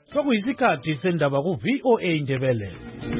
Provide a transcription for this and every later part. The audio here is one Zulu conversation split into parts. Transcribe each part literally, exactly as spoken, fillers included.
sokuyisikhathi sendaba ku V O A Ndebele.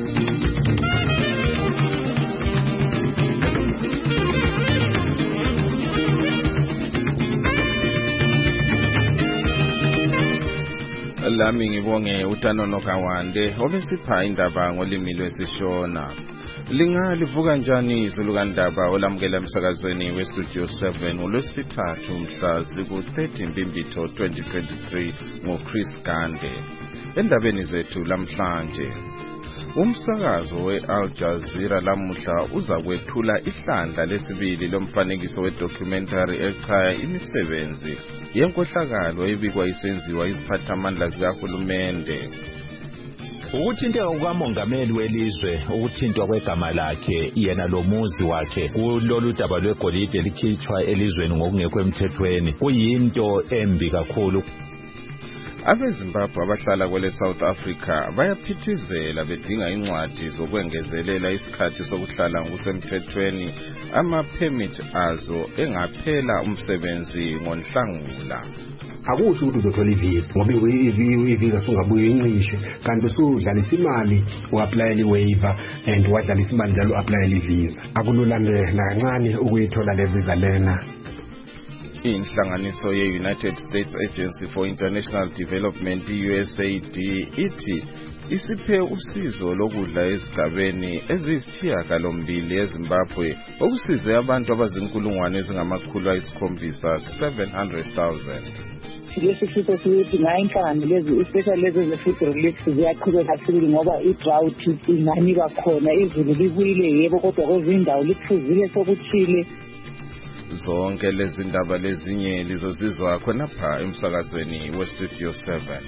Lami ngibonge uTanono Kawande obesipha indaba ngolimi lwesishona. Lingalivuka njani izulu kandaba olamukela emsakazweni weStudio seven olwesithathu mhla ziku thirty Mbimbitho twenty twenty-three ngoChris Gande. Endabeni zethu lamhlanje, umsakazo weAl Jazeera lamuhla uzakwethula ihlandla lesibili lomfanekiso wedocumentary echaya imisebenzi yenkohlakalo ebikwa isenziwa iziphathamandla zikahulumende. Ukuthinteka kukamongameli welizwe, ukuthintwa kwegama lakhe yena lomuzi wakhe kulolu daba lwegolide likhitshwa elizweni ngokungekho emthethweni kuyinto embi kakhulu. Abezimbabwe abahlala kwele South Africa bayaphithizela bedinga incwadi zokwengezelela isikhathi sokuhlala ngokusemthethweni ama-permit azo engaphela umsebenzi ngoNhlangula. Akusho ukuthi uzothola ivisa ngoba ivisa sungabuye incishe kanti usudlalisa imali uapplyela iwaiver and wadlalisa imali njalo uapplyela ivisa. Akululame nakancane ukuyithola le visa lena. Inhlanganiso ye-United States Agency for International Development U S A D ithi isiphe usizo lokudla ezigabeni eziyisithiyagalombili eZimbabwe okusize abantu abazinkulungwane ezingamakhulu ayisikhombisa seven hundred thousand. Lesi sifo sidinga inhlangano lezi especially lezi ze-food relief ziyaqhubeka sibili ngoba i-drought ingani kakhona, izulu libuyile yebo kodwa kwezindawo liphuzile sokuthile. Zonke lezi ndaba lezinye lizozizwa khonapha emsakazweni weStudio seven.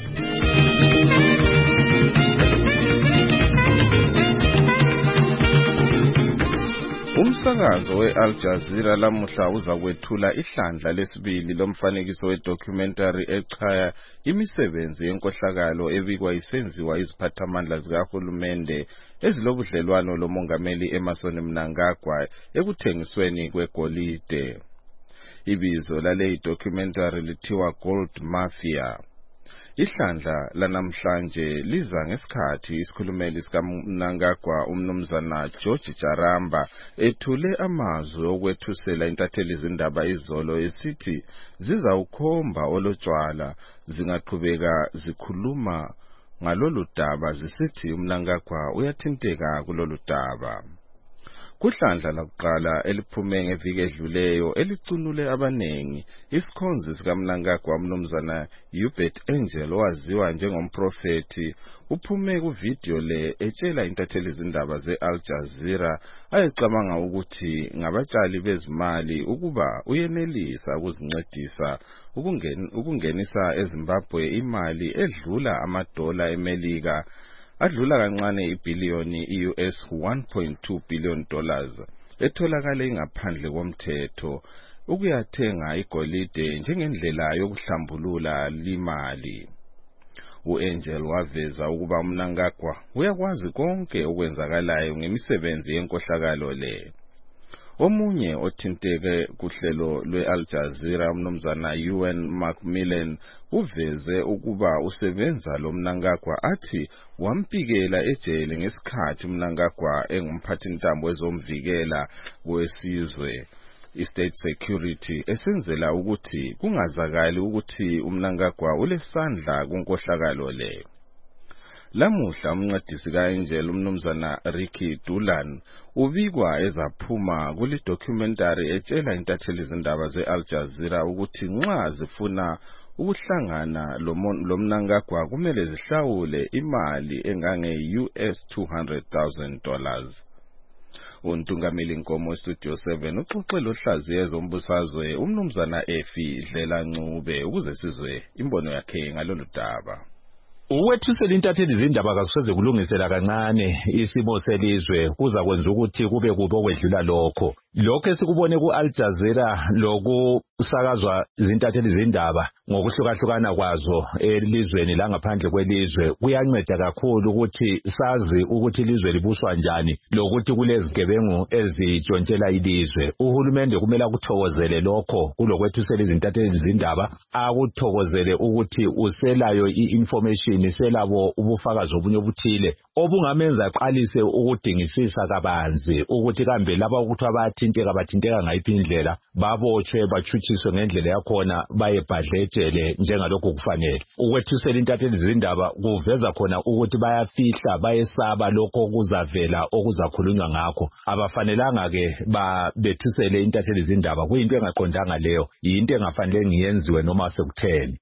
Umsakazo weAl Jazeera lamuhla uzakwethula ihlandla lesibili lomfanekiso wedocumentary echaya imisebenzi yenkohlakalo ebikwa isenziwa iziphathamandla zikahulumende ezilobudlelwano lomongameli Emmerson Mnangagwa ekuthengisweni kwegolide. Ibizo lale documentary lithiwa Gold Mafia. Ihlandla lanamhlanje liza ngesikhathi isikhulumeli sikaMnangagwa umnumzana George Jaramba ethule amazwi okwethusela intatheli izindaba izolo esithi zizawukhomba olotshwala zingaqhubeka zikhuluma ngalolu daba zisithi uMnangagwa uyathinteka kulolu daba. Kuhlandla lakuqala eliphume ngeviki edluleyo elicunule abanengi, isikhonzi sikaMnangagwa umnumzana Hubert Angel owaziwa njengomprofeti uphume kuvideo le etshela intatheli izindaba zeAl Jazeera ayecabanga ukuthi ngabatshali bezimali ukuba uyenelisa ukuzincedisa ukungenisa eZimbabwe imali edlula amadola eMelika adlula kancane ibillioni i-U S one point two billion dollars etholakala ingaphandle komthetho ukuyathenga igolide njengendlela yokuhlambulula limali. U-Angel waveza ukuba uMnangagwa uyakwazi konke okwenzakalayo ngemisebenzi yenkohlakalo le. Omunye othinteke kuhlelo lweAl Jazeera umnumzana Ewan Macmillan uveze ukuba usebenza lo Mnangagwa athi wampikela ejele ngesikhathi uMnangagwa engumphathintambo wezomvikela wesizwe i-state security esenzela ukuthi kungazakali ukuthi uMnangagwa ulesandla kunkohlakalo le. Lamuhla umncedisi kaAngel umnumzana Ricky Dulan ubikwa ezaphuma kule documentary etshela intatheli izindaba zeAl Jazeera ukuthi nxa zifuna ukuhlangana lo Mnangagwa kumele zihlawule imali engange U S two hundred thousand dollars. Untungameli Nkomo Studio seven uxoxela ohlaziye ezombusazwe umnumzana Efi Dlela Ncube ukuze sizwe imbono yakhe ngalolu daba. Ukwethusela intatheli izindaba kakuseze kulungisela kancane isimo selizwe kuza kwenza ukuthi kube kubo kwedlula lokho. lokho esikubone ku Al Jazeera lokusakazwa izintatheli zindaba ngokuhlukahlukana kwazo elizweni la ngaphandle kwelizwe kuyanceda kakhulu ukuthi sazi ukuthi ilizwe libuswa njani lokuthi kulezigebengu ezitshontshela ilizwe. Uhulumende kumele akuthokozele lokho kulokwethusela izintatheli zindaba, akuthokozele ukuthi uselayo i-information, selabo ubufakazi obunye obuthile obungamenza aqalise ukudingisisa kabanzi ukuthi kambe laba ukuthi abathinteka bathinteka ngayiphi indlela, babotshwe bachutshiswe ngendlela yakhona, bayebhadletshele njengalokho kufanele. Ukwethusela intatheli zindaba kuveza khona ukuthi bayafihla, bayesaba lokho kuzavela okuzakhulunywa ngakho. Abafanelanga ke babethusele intatheli zindaba, kuyinto engaqondanga leyo, yinto engafanele ngiyenziwe noma sekutheni.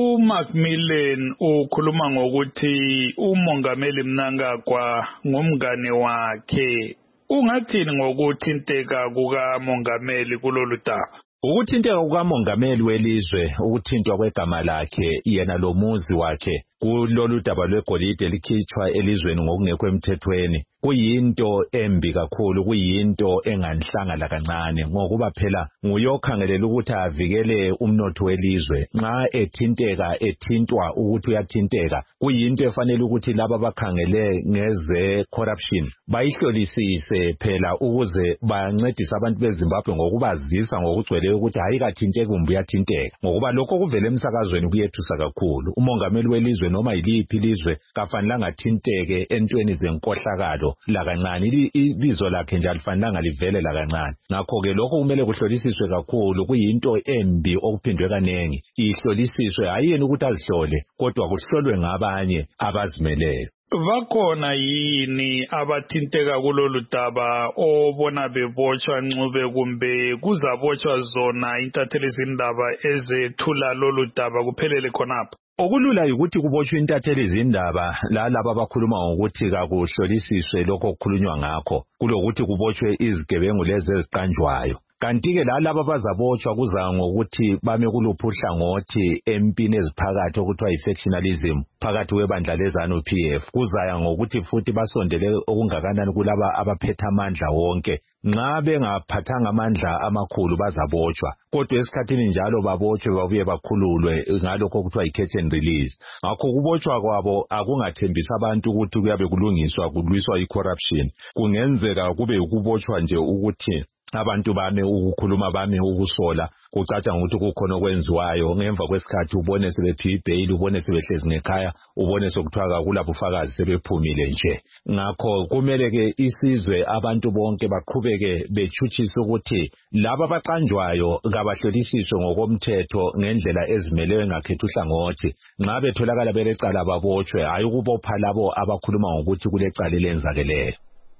uMacmillan ukhuluma ngokuthi umongameli Mnangagwa ngumngane wakhe. Ungathini ngokuthinteka kukamongameli kulolu daba? Ukuthinteka kukamongameli welizwe, ukuthintwa kwegama lakhe yena lomuzi wakhe kulolu daba lwegolide likhitshwa elizweni ngokungekho emthethweni kuyinto embi kakhulu, kuyinto enganhlanga kancane ngokuba phela nguyokhangelela ukuthi avikele umnotho welizwe. Nxa ethinteka ethintwa ukuthi uyathinteka, kuyinto efanele ukuthi laba bakhangele ngeze corruption bayihlolisise phela ukuze bancedise abantu beZimbabwe ngokubazisa ngokugcweleyo ukuthi hayi kathinteke kumbe uyathinteka, ngokuba lokho kuvele emsakazweni kuyethusa kakhulu. Umongameli welizwe noma yiliphi ilizwe kafanelanga athinteke entweni zenkohlakalo lakancane, ibizo lakhe nje alifanelanga livele lakancane. Ngakho ke lokho kumele kuhlolisiswe kakhulu, kuyinto embi okuphindwe kanengi. Ihlolisiswe hayi yena ukuthi azihlole, kodwa kuhlolwe ngabanye abazimeleyo. Bakhona yini abathinteka kulolu daba obona bebotshwa ncube kumbe kuzabotshwa zona intatheli zindaba ezethula lolu daba kuphelele khonapha? Okulula ukuthi kubotshwe intatheli zindaba lalabo abakhuluma ngokuthi kakuhlolisiswe lokho okukhulunywa ngakho kulokuthi kubotshwe izigebengu lezi eziqanjwayo. Kanti-ke lalabo abazabotshwa kuza ngokuthi bame kuluphi uhlangothi empini eziphakathi okuthiwa yi-factionalism phakathi kwebandla leZANU P F. Kuzaya ngokuthi futhi basondele okungakanani kulaba abaphethe amandla wonke. Nxa bengaphathanga amandla amakhulu bazabotshwa, kodwa esikhathini njalo babotshwe babuye bakhululwe ngalokho okuthiwa yi-catch and release. Ngakho kubotshwa kwabo akungathembisa abantu ukuthi kuyabe kulungiswa kulwiswa i-corruption. Kungenzeka kube ukubotshwa nje ukuthi abantu bame ukukhuluma, bame ukusola, kucaca ngokuthi kukhona okwenziwayo, ngemva kwesikhathi ubone sebephiwa ibail, ubone sebehlezi ngekhaya, ubone sokuthiwa kulapho ufakazi sebephumile nje. Ngakho kumele ke isizwe abantu bonke baqhubeke bechutshisa ukuthi laba abaqanjwayo kabahlolisiswe ngokomthetho ngendlela ezimeleyo engakhethi uhlangothi. Nxa betholakala belecala babotshwe, hayi ukubopha labo abakhuluma ngokuthi kulecala elenzakeleyo.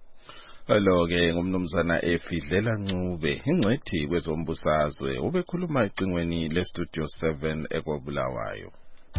Hello ke ngumnumzana Efidlela Ncube, ingcwethi kwezombusazwe, ubekhuluma ecingweni le Studio seven eKobulawayo.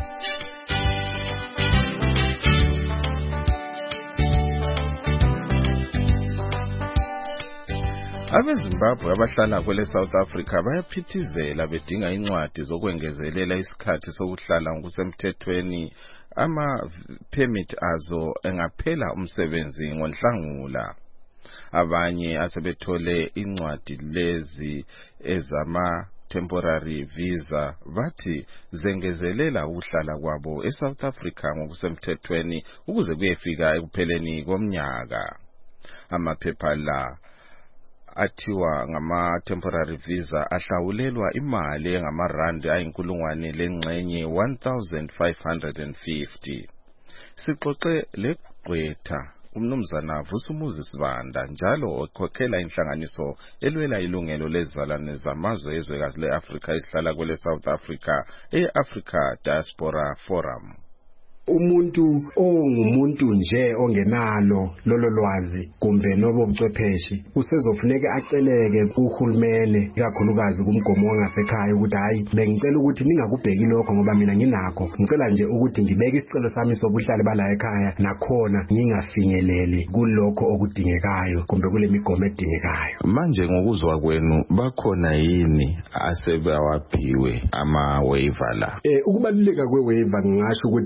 AbeZimbabwe abahlala kwele South Africa bayaphithizela bedinga incwadi zokwengezelela isikhathi sokuhlala ngokusemthethweni ama permit azo engaphela umsebenzi ngoNhlangula. Abanye asebethole incwadi lezi ezama temporary visa bathi zengezelela ukuhlala kwabo eSouth Africa ngokusemthethweni ukuze kuyefika ekupheleni komnyaka. Amaphepha la athiwa ngama temporary visa ahlawulelwa imali engamarandi ayinkulungwane lengxenye one thousand five hundred fifty. Sixoxe legqwetha umnumzana Vusumuzi Sibanda njalo okhokhela inhlanganiso elwela ilungelo lezizalwane zamazwe ezwekazi leAfrica esihlala kwele South Africa, e-Africa Diaspora Forum. Umuntu ongumuntu nje ongenalo lolo lwazi kumbe nobo buchwepheshe usezofuneka aceleke kuhulumene ikakhulukazi kumgomo wangasekhaya ukuthi hayi bengicela ukuthi ningakubheki lokho ngoba mina nginakho, ngicela nje ukuthi ngibeke isicelo sami sobuhlale bala ekhaya nakhona ngingafinyeleli kulokho okudingekayo kumbe kule migomo edingekayo. Manje ngokuzwa kwenu bakhona yini asebawaphiwe ama waiver la? Eh ukubaluleka kwe waiver ngisho ukuthi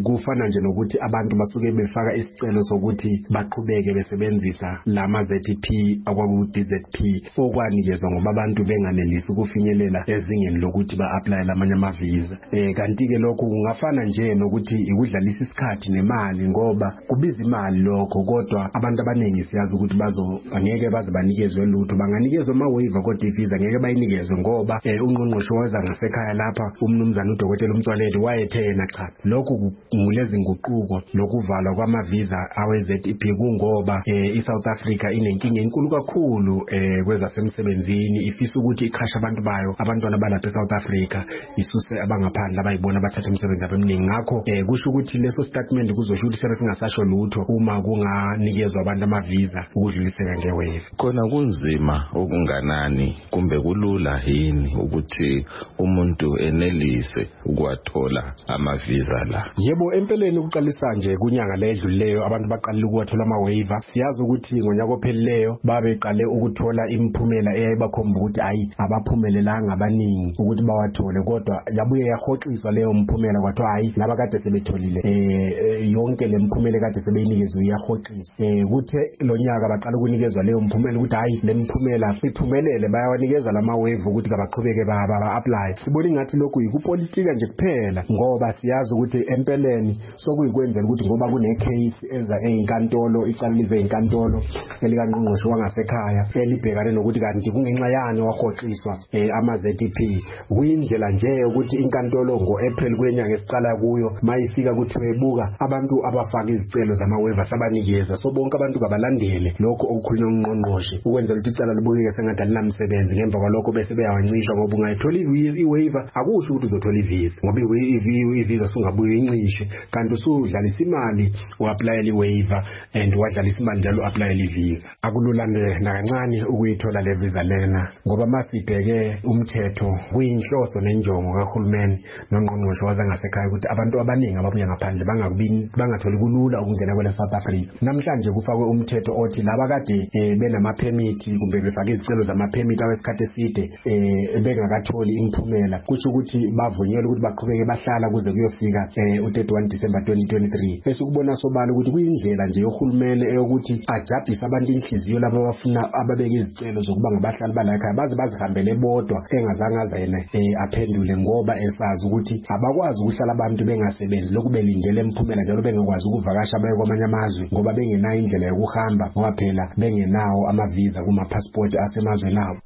kufana nje nokuthi abantu basuke befaka isicelo sokuthi baqhubeke besebenzisa lama Z T P akwaku D Z P okwanikezwa ngoba abantu benganelisi ukufinyelela ezingeni lokuthi ba-apply lamanye ama-visa. Eh kanti ke lokho kungafana nje nokuthi ikudlalisa isikhathi nemali ngoba kubiza imali lokho, kodwa abantu abaningi siyazi ukuthi bazo angeke baze banikezwe lutho, banganikezwe ama-waiver kodwa ivisa ngeke bayinikezwe ngoba eh ungqongqoshe weza ngasekhaya lapha umnumzana uDokotela uMtswaleli wayethe yena cha lokho ngulezi nguquko lokuvalwa kwama-visa awe-Z T P kungoba eh iSouth Africa inenkinga enkulu kakhulu eh kwezasemsebenzini, ifisa ukuthi iqhashe abantu bayo abantwana balapha eSouth Africa isuse abangaphandle abayibona bathatha umsebenzi abemningi. Ngakho eh kusho ukuthi leso statement kuzosho ukuthi sebe singasasho lutho uma kunganikezwa abantu ama-visa ukudluliseka ngewave. Khona kunzima okunganani kumbe kulula yini ukuthi umuntu enelise ukwathola ama-visa la? Yebo, empeleni ukuqalisa nje kunyanga ledlulileyo abantu baqalile ukuwathola ama-waiver. Siyazi ukuthi ngonyaka ophelileyo babeqale ukuthola imiphumela eyayibakhomba ukuthi hayi abaphumelelanga abaningi ukuthi bawathole, kodwa yabuye yahoxiswa leyo mphumela kwathiwa hayi laba kade sebetholile eh yonke le mphumela kade sebeyinikezwe iyahoxiswa. Eh kuthe lo nyaka baqala ukunikezwa leyo mphumela ukuthi hayi le mphumela iphumelele bayawanikeza lama-waiver ukuthi kabaqhubeke ba-apply. Sibona ngathi lokhu yikupolitika nje kuphela ngoba siyazi ukuthi empeleni sokuyikwenzela ukuthi ngoba kune-case eza eyinkantolo icalilize inkantolo elikanqongqoshe wangasekhaya elibhekane nokuthi kanti kungenxa yani wahoxiswa eh, ama-Z T P. Kuyindlela nje ukuthi inkantolo ngo-April kwenyanga esiqala kuyo mayifika kuthiwe buka abantu abafaka izicelo zama-waiver sabanikeza, so bonke abantu kabalandele lokho okukhulunywa ngqongqoshe ukwenzela ukuthi icala libukeke sengathi alinamsebenzi. Ngemva kwalokho bese beyawancishwa ngoba ungayithola i-waiver akusho ukuthi uzothola ivisa ngoba ivisa sungabuye incishe, kanti usudlalisa imali u-applyela i-waiver and wadlalisa imali njalo u-applyela ivisa. Akulula nakancane ukuyithola le visa lena ngoba masibheke umthetho kuyinhloso nenjongo kahulumeni nongqongqoshe wazangasekhaya ukuthi abantu abaningi ababuya ngaphandle bangatholi kulula ukungena kwele South Africa. Namhlanje kufakwe umthetho othi laba kade eh, benama-permit kumbe befake izicelo zama-permit awesikhathi eside eh, bengakatholi imiphumela, kusho ukuthi bavunyelwe ukuthi baqhubeke bahlala kuze kuyofika eh, u-thirty-one December twenty twenty-three. Bese kubona sobala ukuthi kuyindlela nje yohulumeni eyokuthi ajabhise abantu inhliziyo laba abafuna ababeka izicelo zokuba ngabahlali balakhaya baze bazihambele bodwa engazange azene eh, aphendule ngoba esazi ukuthi abakwazi ukuhlala abantu bengasebenzi lokhu belindele imiphumela njalo bengakwazi ukuvakasha baye kwamanye amazwe ngoba bengenayo indlela yokuhamba ngoba phela bengenawo ama-visa kuma-passport asemazweni abo.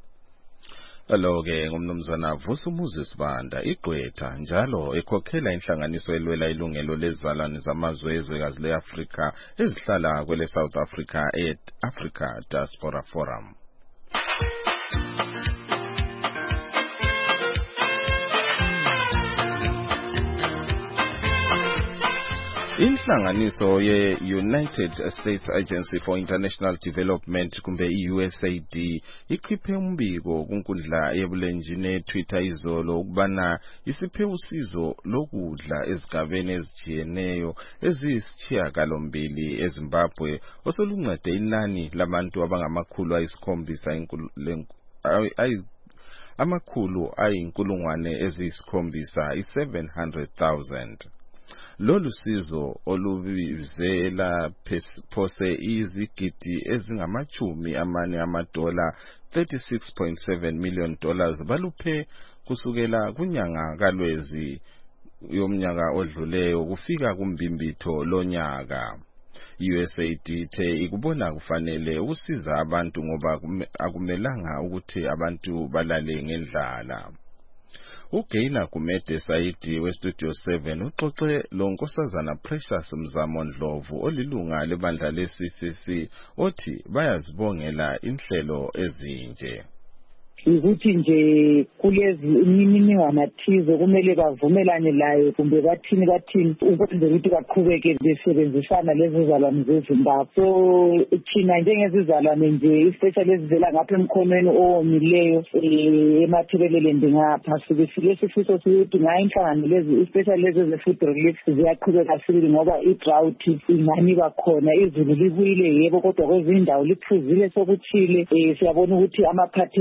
Alo-ke ngumnumzana Vusumuzi Sibanda igqwetha njalo ekhokhela inhlanganiso elwela ilungelo lezizalwane zamazwe ezwekazi le-Afrika ezihlala kwele South Africa e-Africa Diaspora Forum. Inhlanganiso ye-United States Agency for International Development kumbe i-U S A D ikhiphe umbiko kunkundla yebulenjini e-Twitter izolo ukubana isiphe usizo lokudla ezigabeni ezijiyeneyo eziyisishiyagalombili eZimbabwe osoluncede inani labantu abangamakhulu ayisikhombisa amakhulu ayinkulungwane eziyisikhombisa i-seven hundred thousand. Lolu sizo olubizela phose izigidi ezingamachumi amane amadola thirty-six point seven million dollars baluphe kusukela kunyanga kaLwezi yomnyaka odluleyo kufika kumbimbitho lonyaka. U S A D the ikubona kufanele ukusiza abantu ngoba akumelanga ukuthi abantu balale ngendlala. Ugaina Kumede Saidi weStudio seven uxoxe lo nkosazana Precious Mzamo Ndlovu olilunga lebandla le-C C C othi bayazibongela inhlelo ezinje. Ukuthi nje kulezi imininingwane thize kumele bavumelane layo kumbe bathini bathini ukwenzela ukuthi baqhubeke besebenzisana lezi zalwane zeZimbabwe. So thina njengezizalwane nje especially ezivela ngapha emkhonweni owomileyo emathebeleleni ngapha sibesile sifiso ukuthi ngayinhlangano lezi especially lezi ze-food relief ziyaqhubeka sibili ngoba i-drought ingani bakhona, izulu libuyile yebo kodwa kwezindawo liphuzile sokuthile. Siyabona ukuthi ama-patterns ukuthi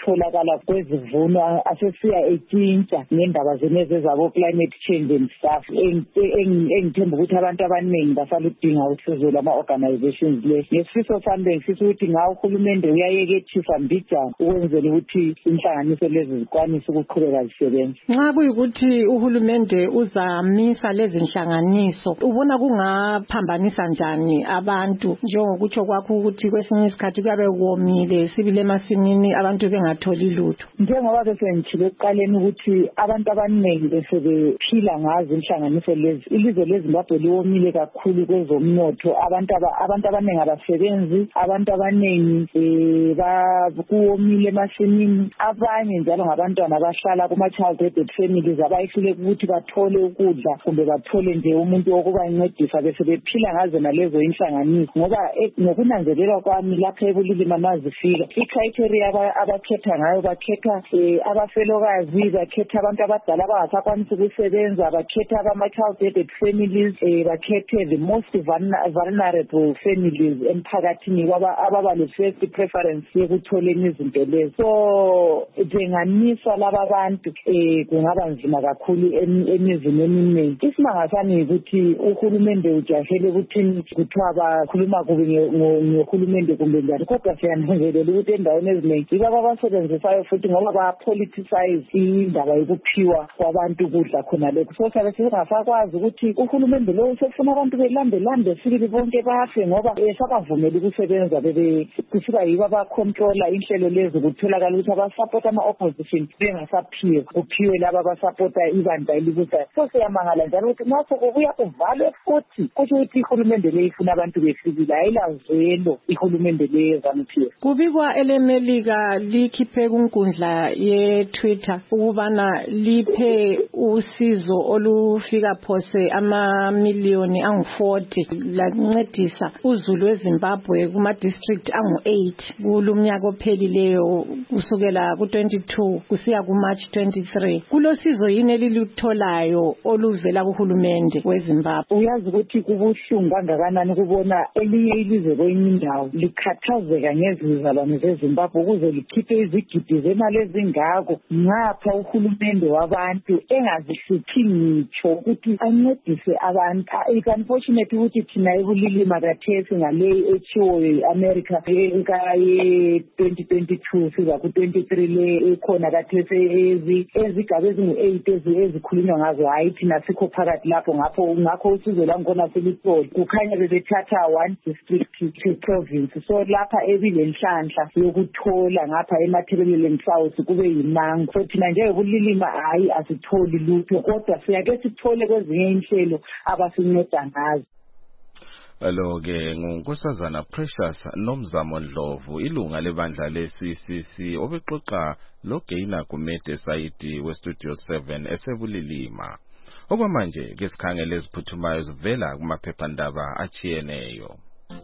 ukutholakala kwezivuno asesiya etshintsha ngendaba zeneze zabo climate change and stuff engithemba ukuthi abantu abaningi basaludinga usizo lama-organizations le ngesifiso sami ngifisa ukuthi ngawo uhulumende uyayekethisa mbijana ukwenzela ukuthi inhlanganiso lezi zikwanise ukuqhubeka zisebenza. Nxa kuyikuthi uhulumende uzamisa lezi nhlanganiso ubona kungaphambanisa njani abantu njengokutsho kwakho ukuthi kwesinye isikhathi kuyabe kuwomile sibile emasimini abantu bengatholi lutho? Njengoba besengitshilo ekuqaleni ukuthi abantu abaningi besebephila ngazo inhlanganiso lezi, ilizwe leZimbabwe liwomile kakhulu kwezomnotho, abantu abantu abaningi abasebenzi, abantu abaningi eh bakuwomile emasimini, abanye njalo ngabantwana abahlala kuma child aided families abayihlule ukuthi bathole ukudla kumbe bathole nje umuntu wokubancedisa bese bephila ngazo nalezo inhlanganiso. Ngoba ngokunanzelela kwami lapha ebulilima mazifika icriteria abakhetha ngayo bakhetha abafelokazi, bakhetha abantu abadala abangasakwanisi ukusebenza, bakhetha abama child aided families, bakhethe the most vulnerable families emphakathini ababa le first preference yokutholeni izinto lezo. So njenganisa laba bantu eh kungaba nzima kakhulu emizini eminingi. Isimanga sami ukuthi uhulumende ujahele ukuthi kuthiwa bakhuluma kubi ngohulumende kumbe njani, kodwa siyananzelela ukuthi endaweni eziningi yibo abasebenzisayo futhi ngoba ba-politicize indaba yokuphiwa kwabantu ukudla khona lokho. So sabe singasakwazi ukuthi uhulumende lo usefuna abantu belambe-lambe sibili bonke bafe ngoba esabavumela ukusebenza bebe kusuka yibo abacontrola inhlelo lezi kutholakala ukuthi abasapota ama-opposition bengasaphiwe kuphiwe laba abasapota ibandla elibusayo. So siyamangala njalo ukuthi naso kubuya kuvalwe futhi kusho ukuthi ihulumende le ifuna abantu befikile ayilazelo ihulumende le yeZANU-P F. Kubikwa elemelika likhiphe kunkundla ye-Twitter ukubana liphe usizo olufika phose amamiliyoni angu forty lancedisa uZulu weZimbabwe kuma district angu eight kulumnyaka ophelileyo kusukela ku twenty-two kusiya ku March twenty-three. Kulosizo yini elilutholayo oluvela kuhulumende weZimbabwe? Uyazi ukuthi kubuhlungu kangakanani kubona elinye ilizwe kwenye indawo likhathazeka ngezizalwane zeZimbabwe ukuze likhiphe izigidi zemali ezingako ngapha uhulumende wabantu engazisithi ngitsho ukuthi ancedise abantu. It's unfortunate ukuthi thina ebulilima kathesi ngale echiwo eAmerica enkaye twenty twenty-two siza ku twenty-three le ekhona kathesi ezigaba ezingu eight ezikhulunywa ngazo hayi thina sikho phakathi lapho ngapho ngakho usizo langona selithole kukhanya bebethatha one district to province. So lapha ebile nhlanhla yokuthola ngapha eMathebeleleni South kube yimango. So thina nje ebulilima hayi asitholi lutho kodwa siyake sithole kwezinye inhlelo abasinceda ngazo. Alo-ke ngunkosazana Precious Nomzamo Ndlovu, ilunga lebandla le-C C C obexoxa loGaina Gumede Saidi weStudio seven esebulilima. Okwamanje ke sikhangele eziphuthumayo zivela kumaphephandaba achiyeneyo.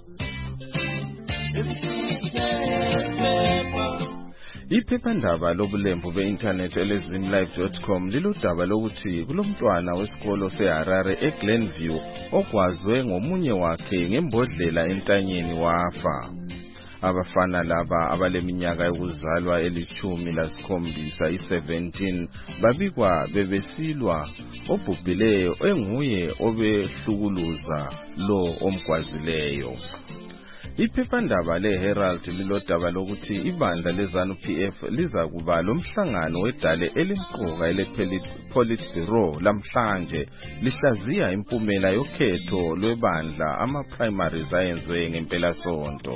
Iphephandaba lobulembu be-internet elezwini live dot com liludaba lokuthi kulomntwana wesikolo seHarare eGlenview okwazwe ngomunye wakhe ngembodlela entanyeni wafa. Abafana laba abaleminyaka yokuzalwa elithumi lasikhombisa i-seventeen babikwa bebesilwa obhubhileyo enguye obehlukuluza lo omgwazileyo. Iphephandaba leHerald lilodaba lokuthi ibandla leZANU-P F liza kuba lomhlangano wedale elimqoka ele-Politburo lamhlanje lihlaziya impumela yokhetho lwebandla ama-primaries ayenzwe ngempela sonto.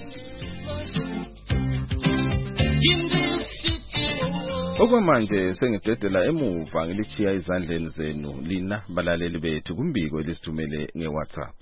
Okwamanje sengidedela emuva ngilichiya izandleni zenu lina balaleli bethu kumbiko elisithumele ngeWhatsApp.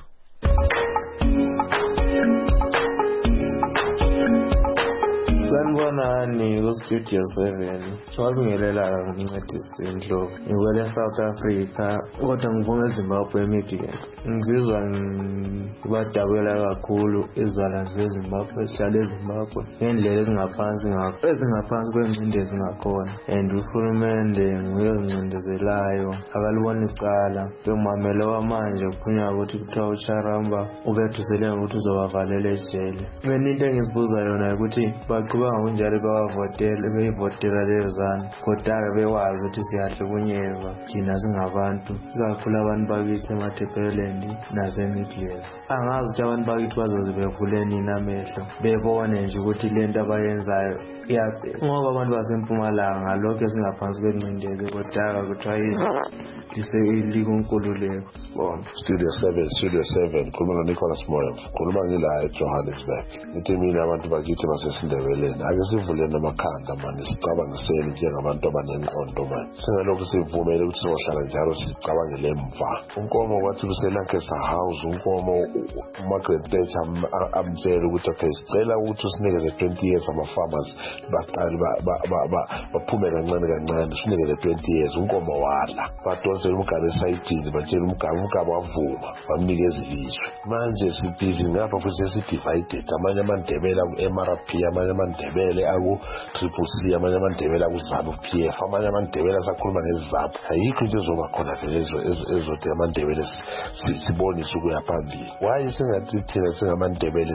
Sanibonani kuStudio seven. Wabingelela umncedisi Ndlovu. Ngiwele South Africa kodwa ngivunga eZimbabwe immediate. Ngizizwa ngibadabula kakhulu izizalwane zeZimbabwe esihlala eZimbabwe ngendlela ezingaphansi ngakho ezingaphansi kwengcindezi ngakhona, and uhulumende nguye oncindezelayo akalibona icala bemamela wamanje kuphunya ukuthi kuthiwa uCharamba ubethusele ukuthi uzobavalela ejele. Mina into engizibuza yona ukuthi baqhubeka kuba ngokunjalo bawavotela beyivotela leyo zana kodwa bewazi ukuthi siyahlukunyezwa thina singabantu ikakhulu abantu bakithi emaThebeleni naseMidlands. Angazi ukuthi abantu bakithi bazoze bevule nini amehlo bebone nje ukuthi lento abayenzayo iyabheka ngoba abantu basempumalanga lokho singaphansi kwencindezi kodwa kuthiwa lisekuNkululeko. Sibona Studio seven Studio seven khuluma noNicholas Moyo, khuluma ngila eJohannesburg. Nithi mina abantu bakithi basesindebeleni ake sivuleni amakhanda manje sicabangiseni njengabantu abanenqondo manje singalokho sivumele ukuthi sohlala njalo sicabangele emva. Unkomo kwathi kuseLancaster House unkomo uMargaret Thatcher amtshela ukuthi okay sicela ukuthi usinikeze twenty years ama-farmers baqale baphume kancane kancane sinikeze twenty years unkomo wala badonsela umgaba esayidini batshela umgaba umgaba wavuma bamnikeza ilizwe. Manje sibhizi ngapha futhi sesidivided amanye amandebela ku-M R P amanye amandebele aku-Triple C amanye amandebela ku-ZANU P F amanye amandebela asakhuluma ngezizaphu. Ayikho into ezoba khona vele ezothi amandebele sibonise ukuya phambili. Why singathi thina singamandebele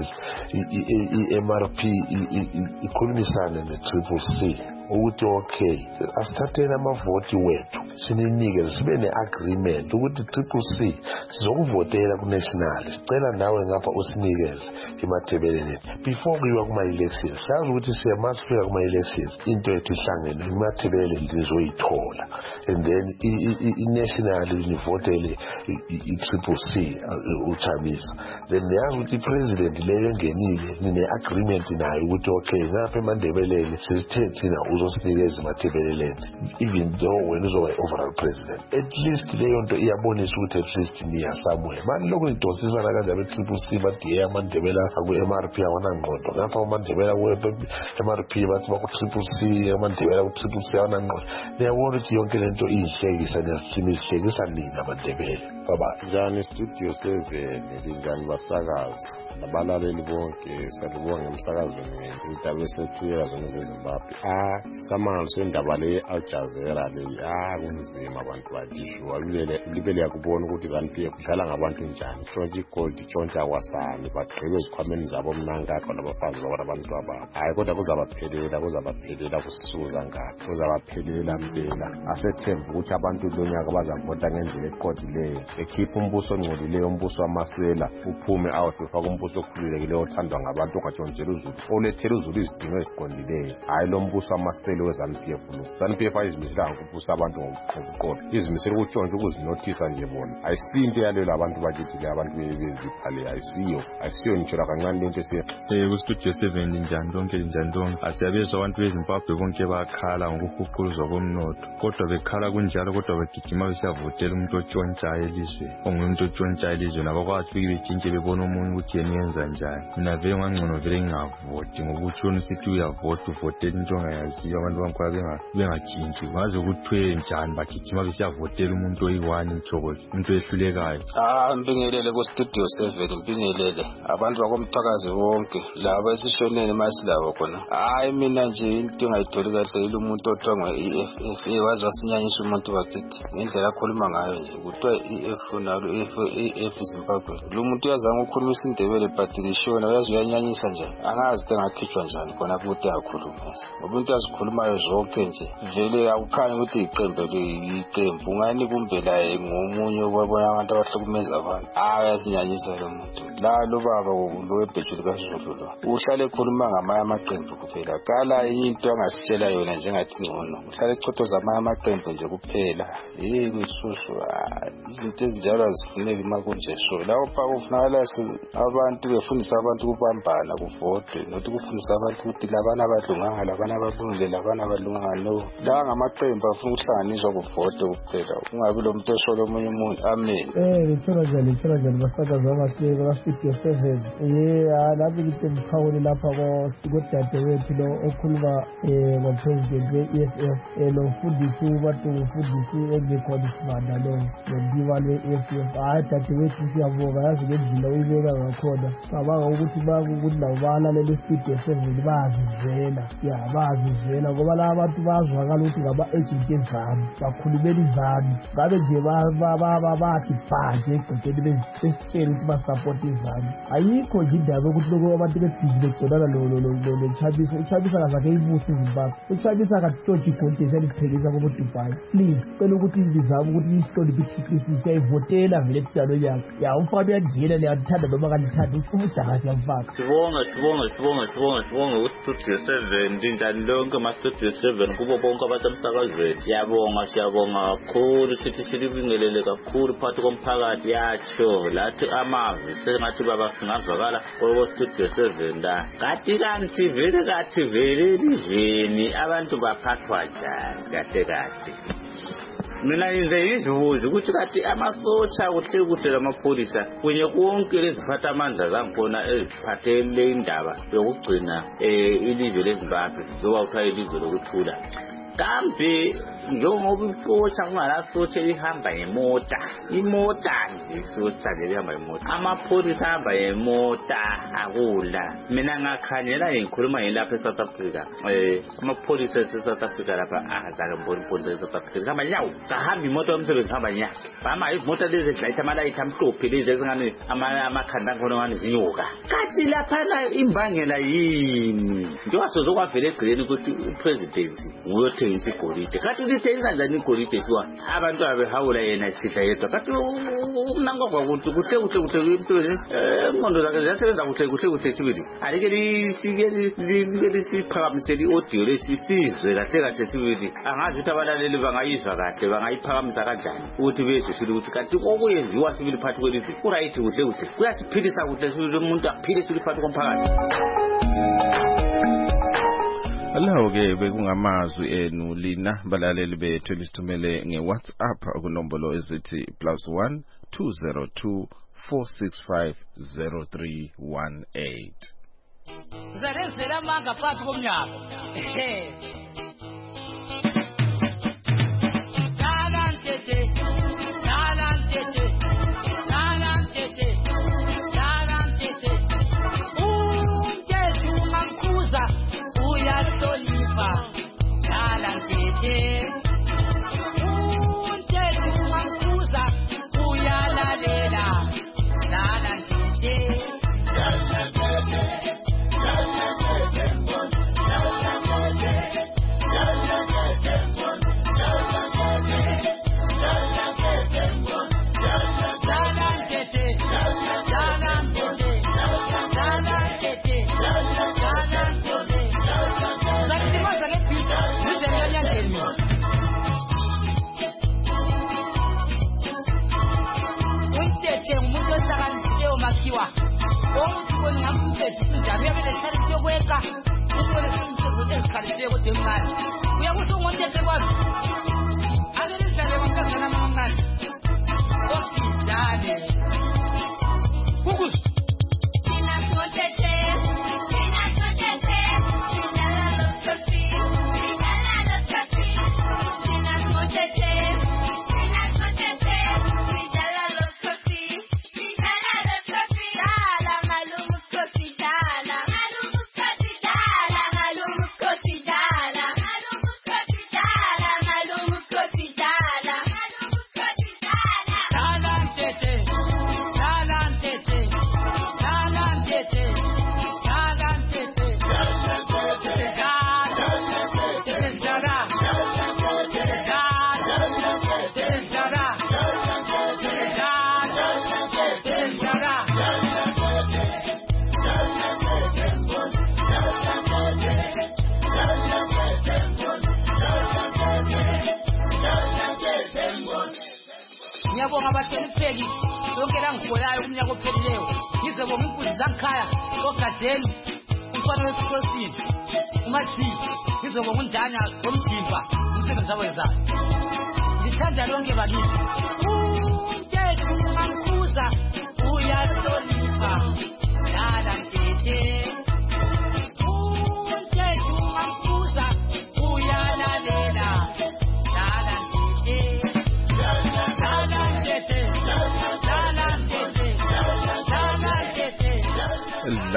i-M R P ikhulumisane ne-Triple C ukuthi okay asithatheni amavoti wethu sininike sibe ne-agreement ukuthi Triple C sizokuvotela ku-national sicela nawe ngapha usinikeze emaThebeleni before kuyiwa kuma-elections. Sazi ukuthi siyamasifika kuma-elections into yethu ihlangene emaThebeleni lizoyithola and then i-national nivotele i-Triple C uchamisa then niyazi ukuthi i-president leyo engenile nine-agreement nayo ukuthi okay ngapha eMandebeleni sithe thina uzosinikeza emaThebeleni even though wena uzoba overall president at least leyo nto iyabonisa ukuthi at least niya somewhere. Manje lokho idosisana kanje abe-Triple C bathi ye amandebela aku-M R P awanangqondo ngapha amandebela ku-M R P bathi baku-Triple C amandebela ku-Triple C awanangqondo. Niyabona ukuthi yonke lento iyihlekisa niyasihlekisa nina amandebele. Baba njani Studio seven linjani basakazi abalaleli bonke salibonga emsakazweni izindaba esethulela zona zeZimbabwe. Ah samanje indaba le Al Jazeera le ah kunzima abantu bajishwa libele libele yakubona ukuthi ZANU P F kudlala ngabantu njani tshontsha igold tshontsha kwasani bagqibe izikhwameni zabo mnangakho nabafazi babo abantu ababo. Hayi kodwa kuzabaphelela kuzabaphelela kusisuza ngakho kuzabaphelela mpela. Asethemba ukuthi abantu lonyaka bazavota ngendlela eqodileyo ekhipha umbuso ongcolileyo umbuso wamasela uphume out ufaka umbuso okhululekileyo othandwa ngabantu ongatshontshelwa uzulu olethela uzulu izidingo eziqondileyo. Hayi lo mbuso wamasela we-ZANU P F lo ZANU P F ayizimisela ukubusa abantu ngokuqoqoqola izimisela ukutshontsha ukuzinothisa nje bona. Ayisinto yalelo abantu bakithi le abantu beziphale ayisiyo ayisiyo ngitsho kancane lento esiye eh ku-Studio seven linjani lonke linjani lonke asiyabezwa abantu beZimbabwe bonke bakhala ngokuhuquzwa komnotho kodwa bekhala kunjalo kodwa begijima besiyavotela umuntu otshontshayo elizweni ongumuntu otshontshayo elizweni abakwazi ukuthi betshintshe bebona omunye ukuthi yena yenza njani. Mina vele ngangcono vele ngingavoti ngoba utshona usithi uyavota uvotela into ongayaziyo abantu bangikhona bengajintshi ngaze kuthiwe njani bagijima besiyavotela umuntu oyi-one mthokozi umuntu oyehlulekayo. Ah mbingelele ku-Studio seven mbingelele abantu bakomthakazi bonke laba esishoneni masilabo khona. Hayi mina nje into engayitholi kahle yilo umuntu othiwa nge-E F F wazi wasinyanyisa umuntu wakithi ngendlela akhuluma ngayo nje kuthiwa i-E F nalo E F Zimbabwe lo muntu uyazanga ukukhuluma isindebele but lishona uyazi uyanyanyisa nje angazi ukuthi engakhitshwa njani khona futhi ayakhuluma ngoba into azikhulumayo zonke nje vele awukhanya ukuthi iqembu iqembu ungani kumbe la ngomunye wabona abantu abahlukumeza abantu. Hayi uyasinyanyisa lo muntu la lo baba lo ebheju likaZulu lo uhlale ekhuluma ngamanye amaqembu kuphela kala into angasitshela yona njengathi ngcono uhlale echothoza amanye amaqembu nje kuphela. Hey kususu izinto ezinjalo azifuneki makunje so lawo pha kufunakala abantu befundisa abantu ukubambana kuvotwe nokuthi kufundisa abantu ukuthi labana abadlunganga labana abalungile labana abalunganga no la ngamaqembu afuna ukuhlanganiswa kuvotwe kuphela kungabi lo muntu esho lomunye umuntu. Amen. Eh ngithola njani ngithola njani basakazi abahleke ka-Studio seven yeah lapho ngithi mkhawule lapha kodadewethu lo okhuluma um ngopresident we-E F F lo mfundisi uMatungu mfundisi engekhona isibanda lo nondiba be-E F F. Hayi dadewethu siyabonga yazi ngendlela uyibeka ngakhona. Cabanga ukuthi bakukuthi labo balalele istudio seven bayazizwela. Ya bayazizwela ngoba la abantu bazwakala ukuthi ngaba-agent ezami bakhulumela izami. Ngabe nje bathi bhaje egcekeni besitshela ukuthi basapota izami. Ayikho nje indaba yokuthi lokho abantu bebhizi begconana lo-Chabisa. uChabisa kazakhe ibusa eZimbabwe. uChabisa akatshotshi igontesi eliphelisa kobo-Dubai. Please cela ukuthi izizame ukuthi ihloniphe iThixo siyayivotela vele esidalweni yakhe. Ya umfana uyandiyela liyathanda noma kalithanda ufuna ujaha siyamfaka. Sibonga sibonga sibonga sibonga sibonga uStudio seven linjani lonke ama-Studio seven kubo bonke abantu emsakazweni. Siyabonga siyabonga kakhulu sithi silibingelele kakhulu phakathi komphakathi yatsho lathi amavi sengathi baba singazwakala kobo-Studio seven la. Kathi kanti vele kathi vele elizweni abantu baphathwa njani kahle kahle. Mina nje izibuzo ukuthi kathi amasotsha kuhle kuhle lamapholisa kunye konke leziphatha amandla zangikhona eziphathele indaba yokugcina ilizwe leZimbabwe zoba uthiwa ilizwe lokuthula. Kambe njengoba isotsha kungalasotsha ihamba ngemota, imota nje isotsha nje ihamba ngemota, amapholisa ahamba ngemota akula. Mina ngakhanyela ngikhuluma ngilapha eSouth Africa, eh amapholisa eSouth Africa lapha azake mbona ipholisa eSouth Africa ihamba nyawo, kahamba imoto yomsebenzi ihamba nyawo. Bama izimoto lezi ezidlayitha amalayithi amhlophe lezi ezingane amakhanda khona ngani zinyoka. Kathi lapha la imbangela yini? Njengoba sozokwavela egcileni ukuthi upresident nguyothengisa igolide. Kathi lithengisa njani igolide kuwa abantu abehawula yena isidla yedwa. Kathi unango kwakuthi kuhle kuhle kuhle impilo eh ngondo zakhe ziyasebenza kuhle kuhle kuhle sibili. Alike lisikeli likeli siphakamisela iaudio lethi sizwe kahle kahle sibili. Angazi ukuthi abalaleli bangayizwa kahle bangayiphakamisa kanjani ukuthi bethu sile ukuthi kanti okuyenziwa sibili phakathi kwelizwe kuright kuhle kuhle kuyasiphilisa kuhle sibili umuntu aphile sibili phakathi komphakathi. Lawo ke bekungamazwi enu lina balaleli bethu lisithumele ngeWhatsApp kunombolo ezithi plus one two zero two four six five zero three one eight. Zalezela manga phakathi komnyaka. Ehe. Talantete. Talantete. Talantete. Talantete. Unje umankuza uyatolipa. Talantete. Unje umankuza uyalalela. Talantete. Talantete. Makiwa omuntu wona ngamuthethe sinjani uyabele hlale yokweka ukubona simthethe esikhalisiwe kodwa emncane uyakuthi ungonthethe kwazi akele hlale wankazana amancane osidane kukuzi thina sothethe thina sothethe thina lothethe thina lothethe thina sothethe thina sothethe thina lothethe ngiyabonga abahlonipheki lonke la ngigolayo umnyaka ophelileyo ngizobonga inkunzi zangikhaya ogadeni umfana wesikhosini umathisi ngizobonga undanya omjimba umsebenzi awenzayo ngithanda lonke bakithi untethu ungamkhuza uyahlonipha dala ntete untethu ungamkhuza uyalalela dala ntete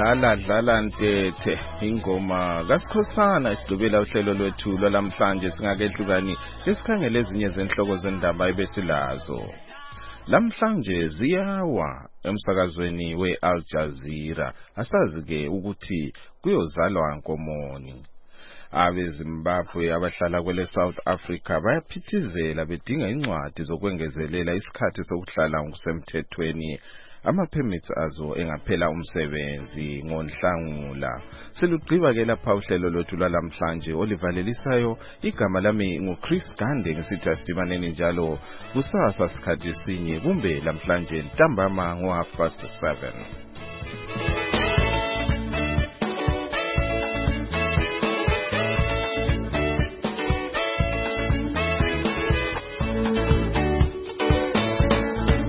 dlala dlala ntethe ingoma kaSikhosana isidubela uhlelo lwethu lwalamhlanje singakehlukani esikhangele ezinye zenhloko zendaba ebesilazo. Lamhlanje ziyawa emsakazweni weAl Jazeera asazi ke ukuthi kuyozalwa nkomoni. Abezimbabwe abahlala kwele South Africa bayaphithizela bedinga incwadi zokwengezelela isikhathi sokuhlala ngokusemthethweni ama-permits azo engaphela umsebenzi ngonhlangula. Silugqiba ke lapha uhlelo lwethu lwalamhlanje olivalelisayo. Igama lami nguChris Gande ngisithi asidibaneni njalo kusasa sikhathi sinye kumbe lamhlanje ntambama ngo half past seven.